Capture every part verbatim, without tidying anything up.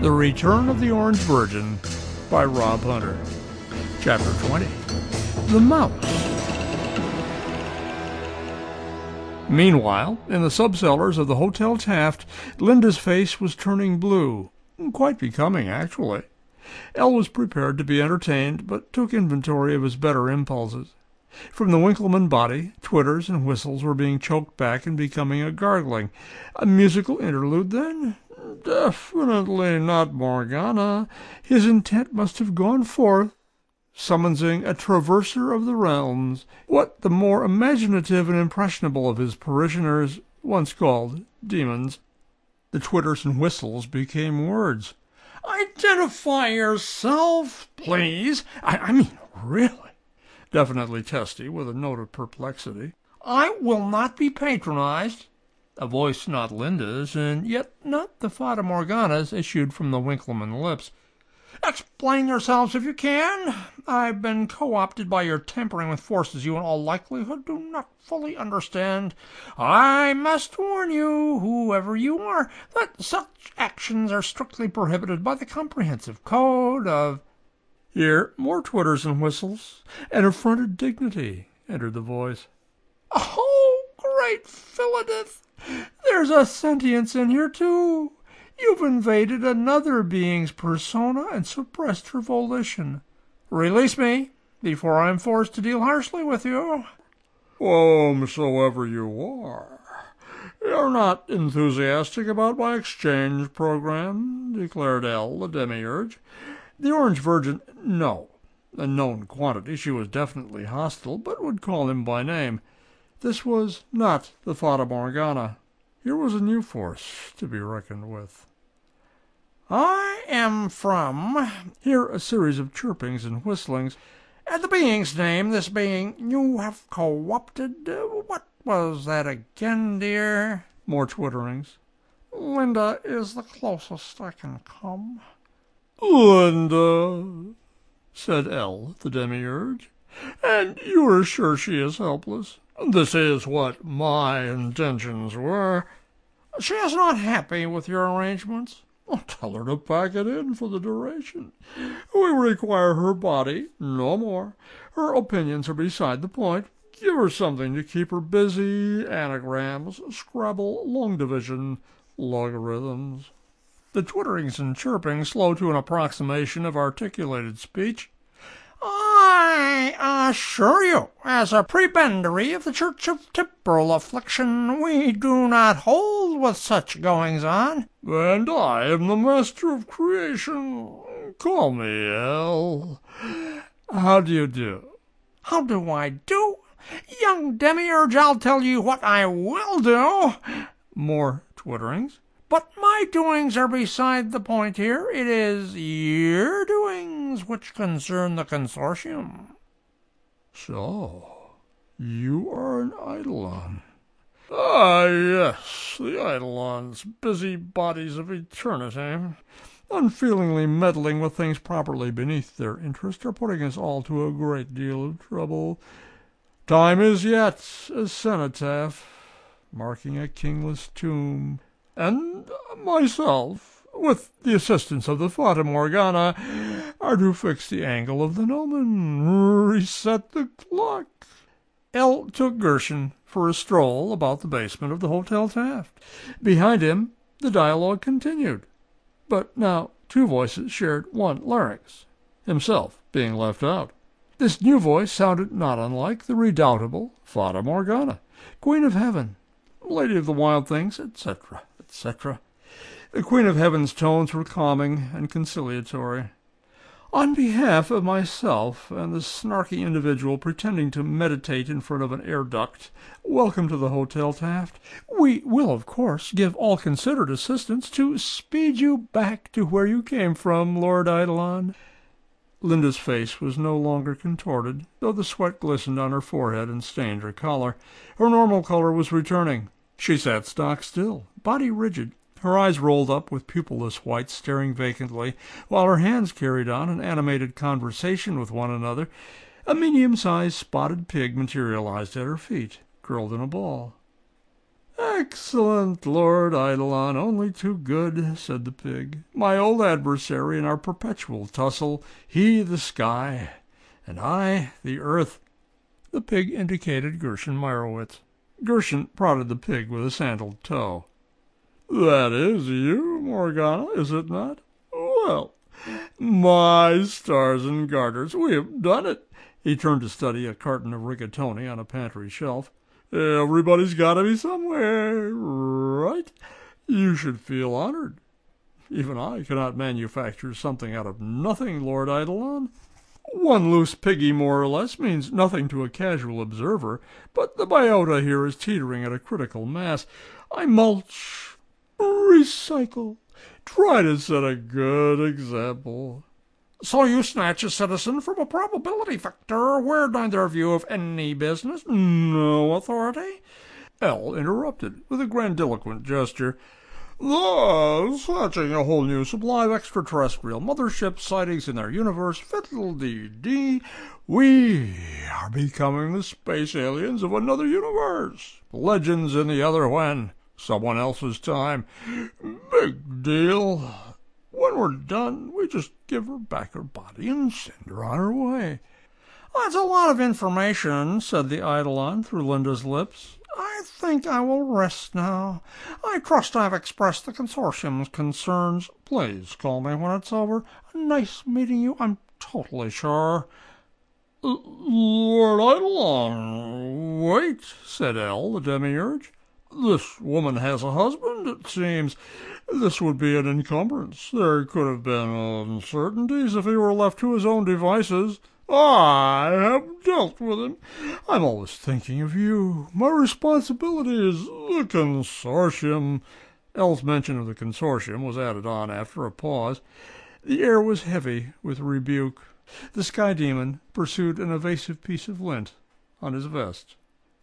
The Return of the Orange Virgin by Rob Hunter. Chapter twenty. The Mouse. Meanwhile, in the subcellars of the Hotel Taft, Linda's face was turning blue. Quite becoming, actually. Elle was prepared to be entertained, but took inventory of his better impulses. From the Winkleman body, twitters and whistles were being choked back and becoming a gargling. A musical interlude, then? Definitely not Morgana. His intent must have gone forth, summoning a traverser of the realms, what the more imaginative and impressionable of his parishioners once called demons. The twitters and whistles became words. "Identify yourself, please. I, I mean, really." Definitely testy, with a note of perplexity. "I will not be patronized." A voice not Linda's, and yet not the Fata Morgana's, issued from the Winkleman lips. "Explain yourselves if you can. I've been co-opted by your tampering with forces you in all likelihood do not fully understand. I must warn you, whoever you are, that such actions are strictly prohibited by the comprehensive code of—" Here more twitters and whistles, and affronted dignity entered the voice. "Oh, great Philidith! There's a sentience in here, too. You've invaded another being's persona and suppressed her volition. Release me, before I'm forced to deal harshly with you." "Whomsoever you are, you're not enthusiastic about my exchange program," declared Elle, the demiurge. The Orange Virgin, no. A known quantity, she was definitely hostile, but would call him by name. This was not the Fata Morgana. Here was a new force to be reckoned with. "I am from—" Here a series of chirpings and whistlings. "And the being's name, this being you have co-opted, what was that again, dear?" More twitterings. "Linda is the closest I can come." "Linda," said Elle, the demiurge, "and you are sure she is helpless? This is what my intentions were." "She is not happy with your arrangements?" "Tell her to pack it in for the duration. We require her body, no more. Her opinions are beside the point. Give her something to keep her busy, anagrams, Scrabble, long division, logarithms." The twitterings and chirpings slow to an approximation of articulated speech. "I assure you, as a prebendary of the Church of Temporal Affliction, we do not hold with such goings-on." "And I am the master of creation. Call me Elle. How do you do?" "How do I do? Young demiurge, I'll tell you what I will do." More twitterings. "But my doings are beside the point here. It is your doings which concern the consortium." "So, you are an Eidolon." "Ah, yes, the Eidolons, busy bodies of eternity, unfeelingly meddling with things properly beneath their interest, are putting us all to a great deal of trouble. Time is yet a cenotaph, marking a kingless tomb. And myself, with the assistance of the Fata Morgana, are to fix the angle of the gnomon, reset the clock." Elle took Gershon for a stroll about the basement of the Hotel Taft. Behind him the dialogue continued, but now two voices shared one larynx, himself being left out. This new voice sounded not unlike the redoubtable Fata Morgana, Queen of Heaven, Lady of the Wild Things, et cetera, et cetera. The Queen of Heaven's tones were calming and conciliatory. "On behalf of myself and the snarky individual pretending to meditate in front of an air duct, welcome to the Hotel Taft. We will, of course, give all considered assistance to speed you back to where you came from, Lord Eidolon." Linda's face was no longer contorted, though the sweat glistened on her forehead and stained her collar. Her normal color was returning. She sat stock still, body rigid, her eyes rolled up with pupilless whites staring vacantly, while her hands carried on an animated conversation with one another. A medium-sized spotted pig materialized at her feet, curled in a ball. "Excellent, Lord Eidolon, only too good," said the pig. "My old adversary in our perpetual tussle, he the sky, and I the earth." The pig indicated Gershon Meyerowitz. Gershon prodded the pig with a sandaled toe. "That is you, Morgana, is it not? Well, my stars and garters, we have done it." He turned to study a carton of rigatoni on a pantry shelf. "Everybody's got to be somewhere, right? You should feel honored. Even I cannot manufacture something out of nothing, Lord Eidolon. One loose piggy, more or less, means nothing to a casual observer, but the biota here is teetering at a critical mass. I mulch, recycle, try to set a good example." "So you snatch a citizen from a probability factor where neither of you have any business, no authority?" L interrupted with a grandiloquent gesture. "Thus, hatching a whole new supply of extraterrestrial mothership sightings in their universe, fiddle-dee-dee, we are becoming the space aliens of another universe. Legends in the other when, someone else's time. Big deal. When we're done, we just give her back her body and send her on her way." "That's a lot of information," said the Eidolon through Linda's lips. "I think I will rest now. I trust I have expressed the consortium's concerns. Please call me when it's over. Nice meeting you, I'm totally sure." "Lord Eidolon, wait," said L, the demiurge. "This woman has a husband, it seems. This would be an encumbrance. There could have been uncertainties if he were left to his own devices. I have dealt with him. I'm always thinking of you. My responsibility is the consortium." L's mention of the consortium was added on after a pause. The air was heavy with rebuke. The sky demon pursued an evasive piece of lint on his vest.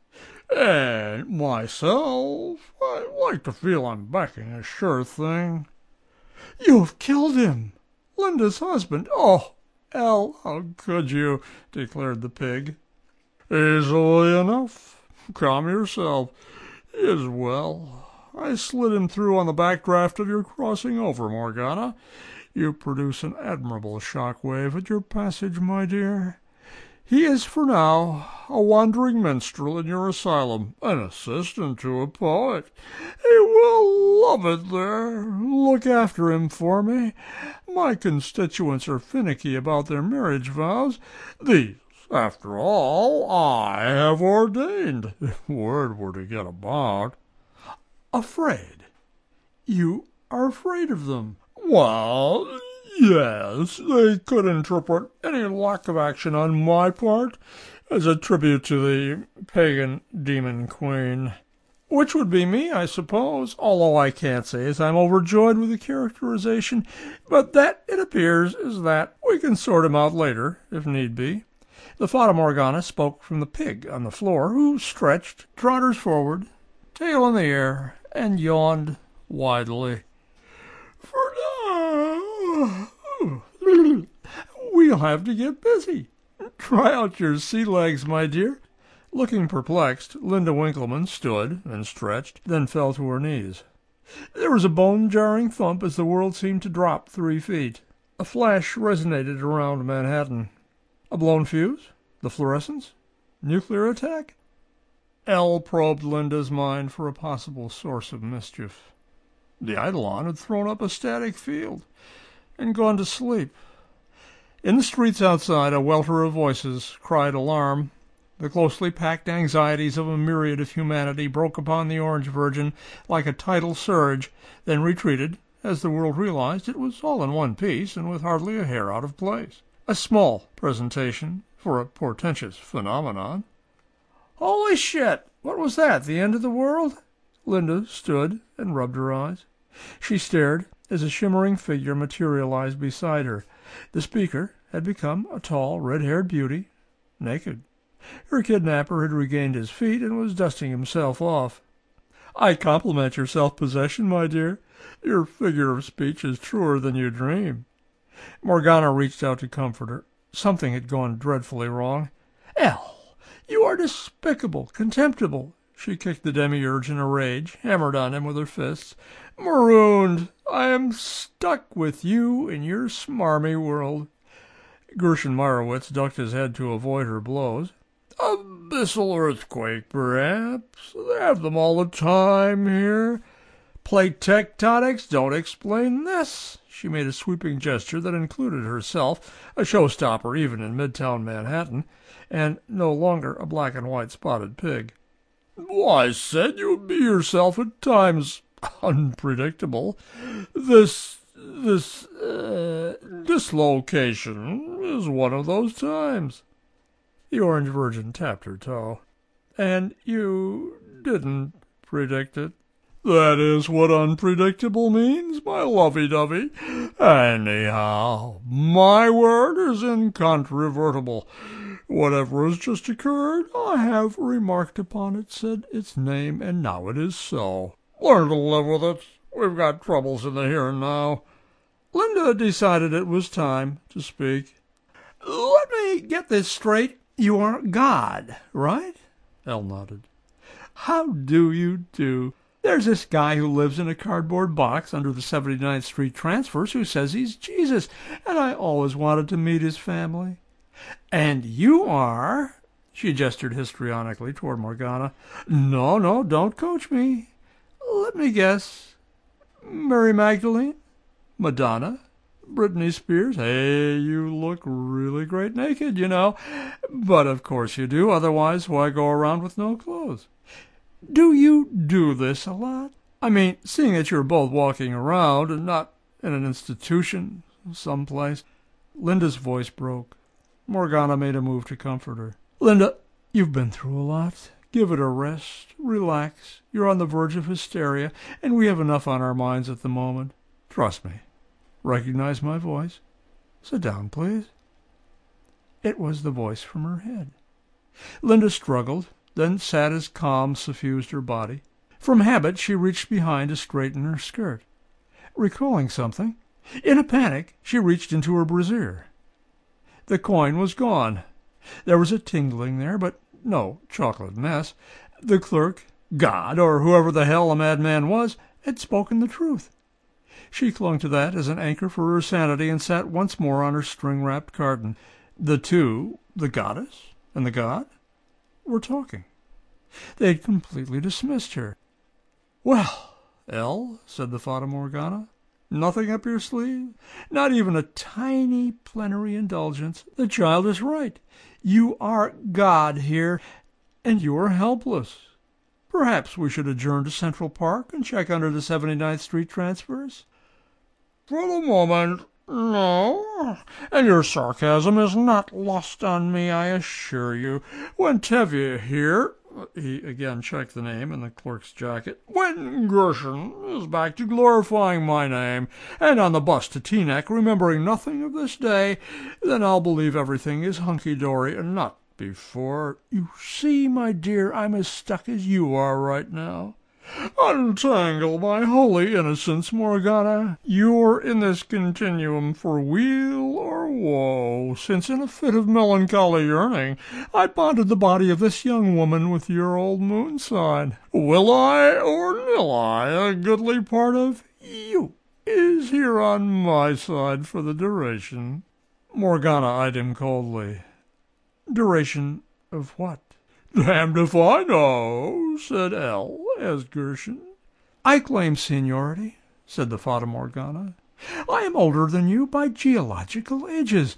"And myself, I like to feel I'm backing a sure thing." "You have killed him! Linda's husband! Oh, L, how could you?" declared the pig. "Easily enough. Calm yourself. He is well. I slid him through on the backdraft of your crossing over, Morgana. You produce an admirable shock wave at your passage, my dear. He is for now a wandering minstrel in your asylum, an assistant to a poet. He will love it there. Look after him for me. My constituents are finicky about their marriage vows. These, after all, I have ordained, if word were to get about." "Afraid? You are afraid of them?" "Well, yes, they could interpret any lack of action on my part as a tribute to the pagan demon queen." "Which would be me, I suppose, although I can't say as I'm overjoyed with the characterization. But that, it appears, is that. We can sort him out later, if need be." The Fata Morgana spoke from the pig on the floor, who stretched, trotters forward, tail in the air, and yawned widely. "For now, we'll have to get busy. Try out your sea legs, my dear." Looking perplexed, Linda Winkleman stood and stretched, then fell to her knees. There was a bone-jarring thump as the world seemed to drop three feet. A flash resonated around Manhattan. A blown fuse? The fluorescence? Nuclear attack? L probed Linda's mind for a possible source of mischief. The Eidolon had thrown up a static field and gone to sleep. In the streets outside, a welter of voices cried alarm. The closely packed anxieties of a myriad of humanity broke upon the Orange Virgin like a tidal surge, then retreated, as the world realized it was all in one piece and with hardly a hair out of place. A small presentation for a portentous phenomenon. "Holy shit! What was that? The end of the world?" Linda stood and rubbed her eyes. She stared as a shimmering figure materialized beside her. The speaker had become a tall, red-haired beauty, naked. Her kidnapper had regained his feet and was dusting himself off. "I compliment your self-possession, my dear. Your figure of speech is truer than you dream." Morgana reached out to comfort her. Something had gone dreadfully wrong. "L, you are despicable, contemptible. She kicked the demiurge in a rage, hammered on him with her fists. "Marooned! I am stuck with you in your smarmy world." Gershon Meyerowitz ducked his head to avoid her blows. "Abyssal earthquake, perhaps. They have them all the time here. Plate tectonics don't explain this." She made a sweeping gesture that included herself, a showstopper even in Midtown Manhattan, and no longer a black and white spotted pig. "I said you would be yourself at times. Unpredictable. This, this, uh, dislocation is one of those times." The Orange Virgin tapped her toe. "And you didn't predict it?" "That is what unpredictable means, my lovey-dovey. Anyhow, my word is incontrovertible. Whatever has just occurred, I have remarked upon it, said its name, and now it is so. Learn to live with it. We've got troubles in the here and now." Linda decided it was time to speak. "Let me get this straight. You are God, right?" Elle nodded. "How do you do? There's this guy who lives in a cardboard box under the seventy-ninth Street transfers who says he's Jesus, and I always wanted to meet his family. And you are—" She gestured histrionically toward Morgana. "No, no, don't coach me. Let me guess. Mary Magdalene? Madonna? Britney Spears? Hey, you look really great naked, you know. But of course you do, otherwise why go around with no clothes? Do you do this a lot? I mean, seeing that you're both walking around and not in an institution someplace." Linda's voice broke. Morgana made a move to comfort her. "Linda, you've been through a lot. Give it a rest. Relax. You're on the verge of hysteria, and we have enough on our minds at the moment. Trust me. Recognize my voice? Sit down, please." It was the voice from her head. Linda struggled, then sat as calm suffused her body. From habit, she reached behind to straighten her skirt. Recalling something, in a panic, she reached into her brassiere. The coin was gone. There was a tingling there, but no chocolate mess. The clerk, God, or whoever the hell the madman was, had spoken the truth. She clung to that as an anchor for her sanity and sat once more on her string-wrapped carton. The two, the goddess and the god, were talking. They had completely dismissed her. "Well, Elle," said the Fata Morgana, "nothing up your sleeve? Not even a tiny plenary indulgence? The child is right. You are God here, and you are helpless. Perhaps we should adjourn to Central Park and check under the seventy-ninth Street transfers?" "For the moment, no. And your sarcasm is not lost on me, I assure you. When Tevye here," he again checked the name in the clerk's jacket, "when Gershon is back to glorifying my name, and on the bus to Teaneck remembering nothing of this day, then I'll believe everything is hunky-dory, and not before. You see, my dear, I'm as stuck as you are right now. Untangle my holy innocence, Morgana. You're in this continuum for weal or woe, since in a fit of melancholy yearning I bonded the body of this young woman with your old moon sign. Will I or nil I, a goodly part of you is here on my side for the duration." Morgana eyed him coldly. "Duration of what?" "Damned if I know," said Elle, as Gershon. "I claim seniority," said the Fata Morgana. "I am older than you by geological ages.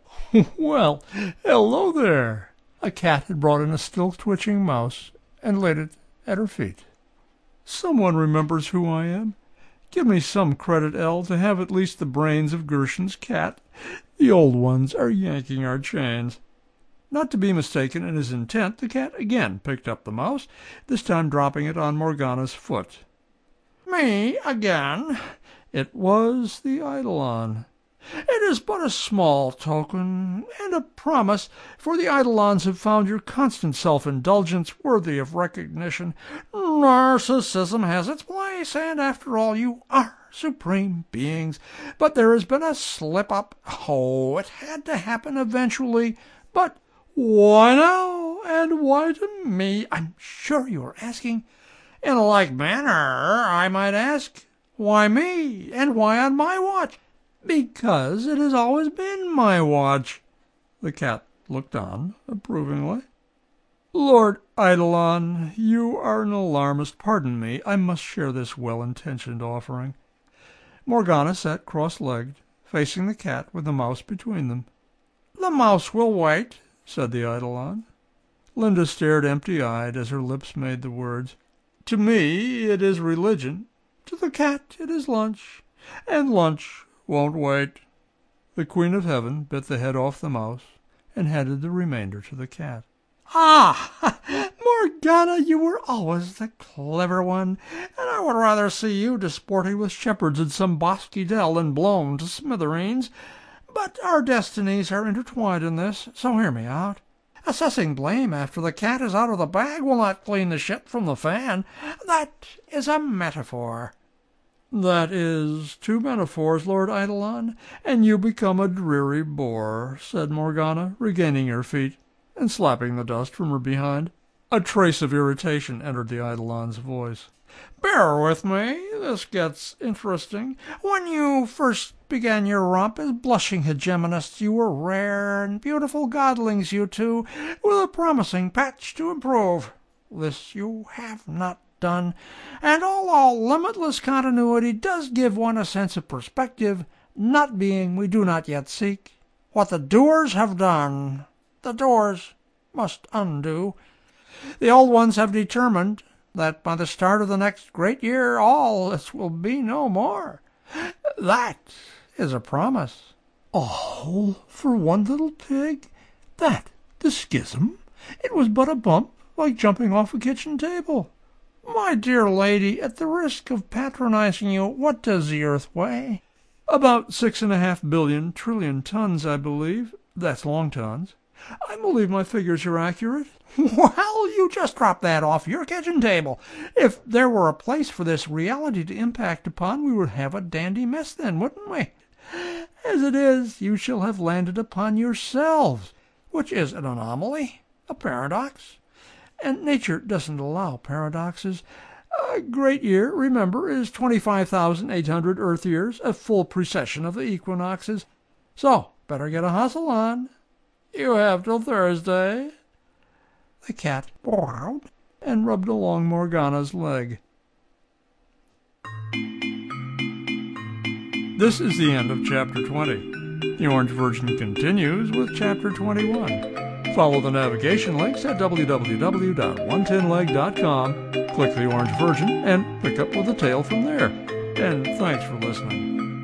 Well, hello there." A cat had brought in a still-twitching mouse and laid it at her feet. "Someone remembers who I am. Give me some credit, Elle, to have at least the brains of Gershon's cat. The old ones are yanking our chains." Not to be mistaken in his intent, the cat again picked up the mouse, this time dropping it on Morgana's foot. "Me again?" It was the Eidolon. "It is but a small token, and a promise, for the Eidolons have found your constant self-indulgence worthy of recognition. Narcissism has its place, and after all you are supreme beings. But there has been a slip-up. Oh, it had to happen eventually. But Why now, and why to me? I'm sure you are asking. In a like manner, I might ask, why me, and why on my watch? Because it has always been my watch. The cat looked on approvingly. Lord Eidolon, you are an alarmist. Pardon me, I must share this well-intentioned offering. Morgana sat cross-legged, facing the cat with the mouse between them. The mouse will wait, said the Eidolon. Linda stared empty-eyed as her lips made the words. To me it is religion, to the cat it is lunch, and lunch won't wait. The Queen of Heaven bit the head off the mouse and handed the remainder to the cat. Ah, Morgana, you were always the clever one, and I would rather see you disporting with shepherds in some bosky dell than blown to smithereens. But our destinies are intertwined in this, so hear me out. Assessing blame after the cat is out of the bag will not clean the shit from the fan. That is a metaphor. That is two metaphors, Lord Eidolon, and you become a dreary bore, said Morgana, regaining her feet and slapping the dust from her behind. A trace of irritation entered the Eidolon's voice. Bear with me, this gets interesting. When you first began your romp as blushing hegemonists, you were rare and beautiful godlings, you two, with a promising patch to improve. This you have not done, and although limitless continuity does give one a sense of perspective, not being we do not yet seek. What the doers have done, the doers must undo. The old ones have determined that by the start of the next great year all this will be no more. That is a promise. All for one little pig? That, the schism? It was but a bump, like jumping off a kitchen table. My dear lady, at the risk of patronizing you, what does the earth weigh? About six and a half billion trillion tons, I believe. That's long tons. I believe my figures are accurate. Well, you just dropped that off your kitchen table. If there were a place for this reality to impact upon, we would have a dandy mess then, wouldn't we? As it is, you shall have landed upon yourselves, which is an anomaly, a paradox. And nature doesn't allow paradoxes. A great year, remember, is twenty-five thousand eight hundred Earth years, a full precession of the equinoxes. So, better get a hustle on. You have till Thursday. The cat bowed and rubbed along Morgana's leg. This is the end of Chapter twenty. The Orange Virgin continues with Chapter twenty-one. Follow the navigation links at w w w dot one ten leg dot com, click the Orange Virgin, and pick up with the tale from there. And thanks for listening.